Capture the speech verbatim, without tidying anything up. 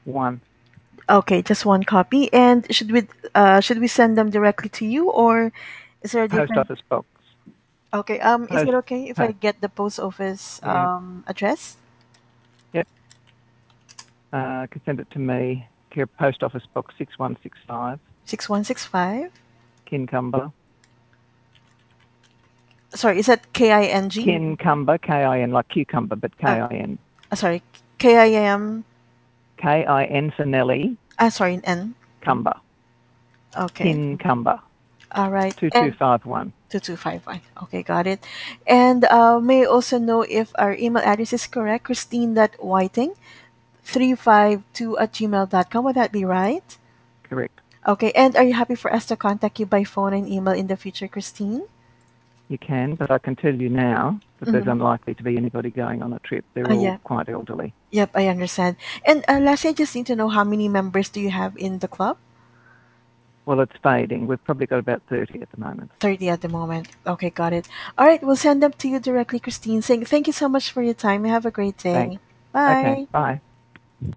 One. Okay, just one copy. And should we uh should we send them directly to you, or is there a Post different? office box. Okay. Um, is it Post. okay if I post. get the post office Yeah. um address? Yep. Uh, can send it to me. Care Post Office Box six one six five, Six one six five. Kincumber. Sorry, is that K I N G? Kincumber, K I N, like cucumber, but K Uh, I N. uh, sorry, K I M. K I N for Nelly, Ah, sorry, N. Cumber. Okay. Kincumber, All right. And two two five one. two two five one. Okay, got it. And uh, may I also know if our email address is correct? Christine dot Whiting three five two at gmail dot com. Would that be right? Correct. Okay. And are you happy for us to contact you by phone and email in the future, Christine? You can, but I can tell you now that there's Mm-hmm. unlikely to be anybody going on a trip. Uh, They're all yeah. quite elderly. Yep, I understand. And uh, lastly, I just need to know how many members do you have in the club? Well, it's fading. We've probably got about thirty at the moment. thirty at the moment. Okay, got it. All right, we'll send them to you directly, Christine. Saying thank you so much for your time. Have a great Thanks. day. Okay, Bye. bye.